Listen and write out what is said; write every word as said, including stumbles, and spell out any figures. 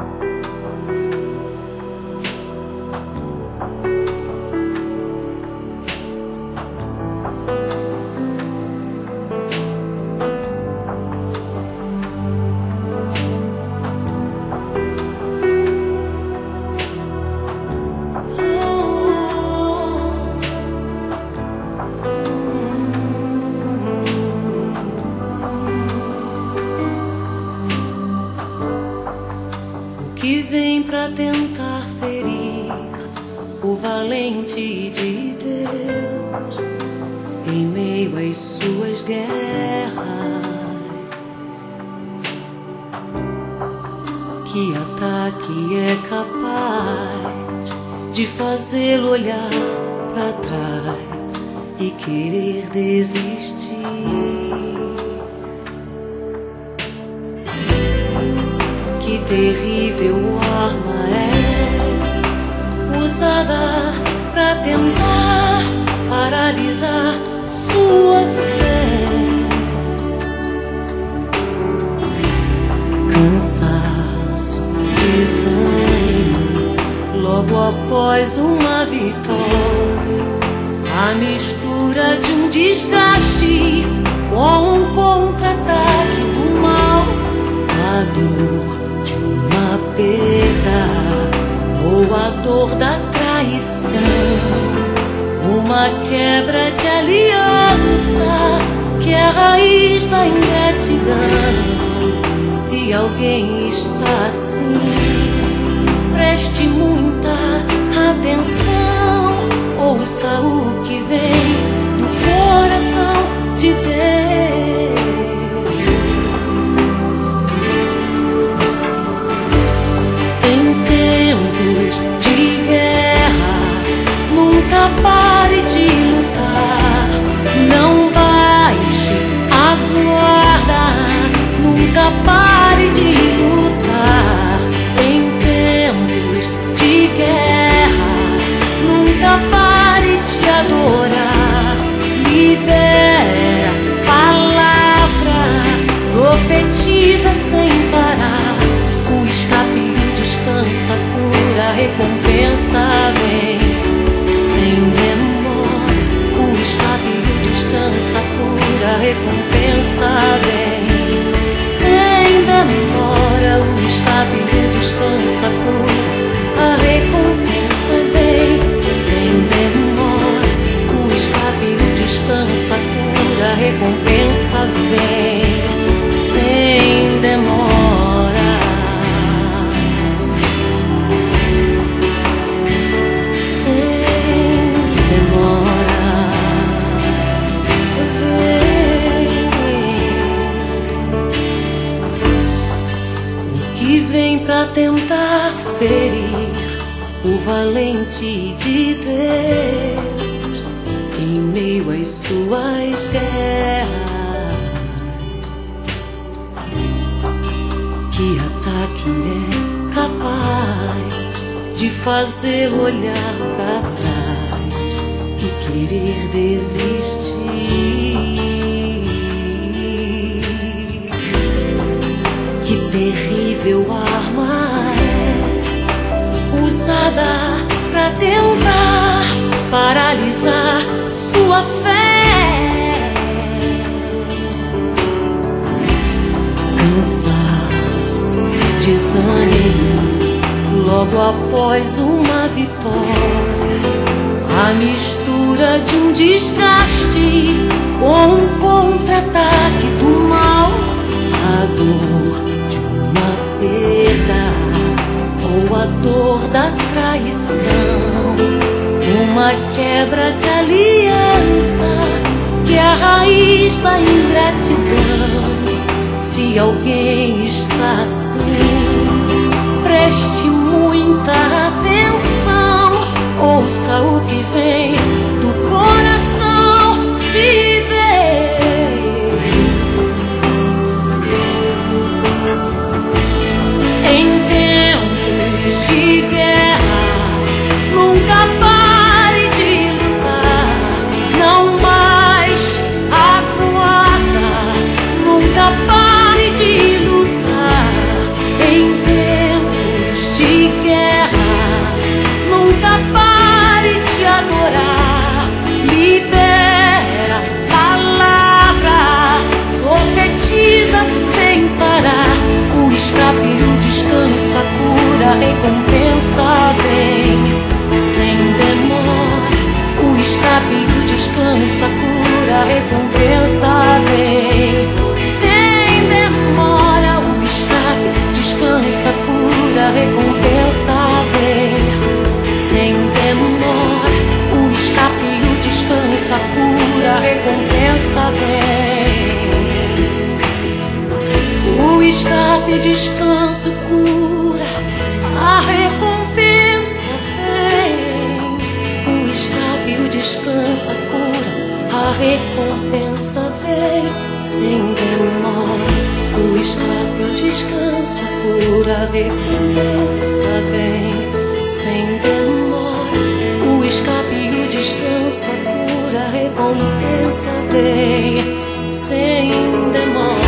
Que vem pra tentar ferir o valente de Deus em meio às suas guerras. Que ataque é capaz de fazê-lo olhar pra trás e querer desistir? Que terrível arma é usada pra tentar paralisar sua fé. Cansaço, desânimo, logo após uma vitória. A mistura de um desgaste com um contra-ataque do mal. A dor de uma perda ou a dor da traição, uma quebra de aliança que é a raiz da ingratidão. Se alguém está assim, preste muita atenção, ouça o que vem do coração de Deus. Pare de lutar, não baixe a guarda, nunca pare de lutar. Em tempos de guerra, nunca pare de adorar. Libera palavra, profetiza sem parar. O escape e o descanso, a cura, a recompensa vem. Sem demora, o escape e o descanso, a cura, a recompensa vem. Sem demora, o escape e o descanso, a cura, a recompensa vem. Sem demora, o escape e o descanso, a cura, a recompensa vem. Sem demora. Vem pra tentar ferir o valente de Deus em meio às suas guerras. Que ataque é capaz de fazê-lo olhar pra trás e querer desistir? Que terrível arma é usada pra tentar paralisar sua fé. Cansaço, desânimo, logo após uma vitória. A mistura de um desgaste com um contra-ataque do mal. A dor perda ou a dor da traição, uma quebra de aliança que é a raiz da ingratidão. Se alguém está assim, preste muita atenção, ouça o que vem do coração de Deus. Em tempos de guerra, nunca pare de lutar, não mais aguarda, nunca pare de lutar. recompensa vem sem demora. O escape, o descanso, a cura, a recompensa vem sem demora. O escape, descanso, a cura, a recompensa vem sem demora. O escape, o descanso, a cura, a recompensa vem. O escape, descanso, cura, a recompensa vem. O escape, o descanso, a cura, a recompensa vem sem demora. O escape, o descanso, a cura, a recompensa vem sem demora. O escape, o descanso, a cura, a recompensa vem sem demora.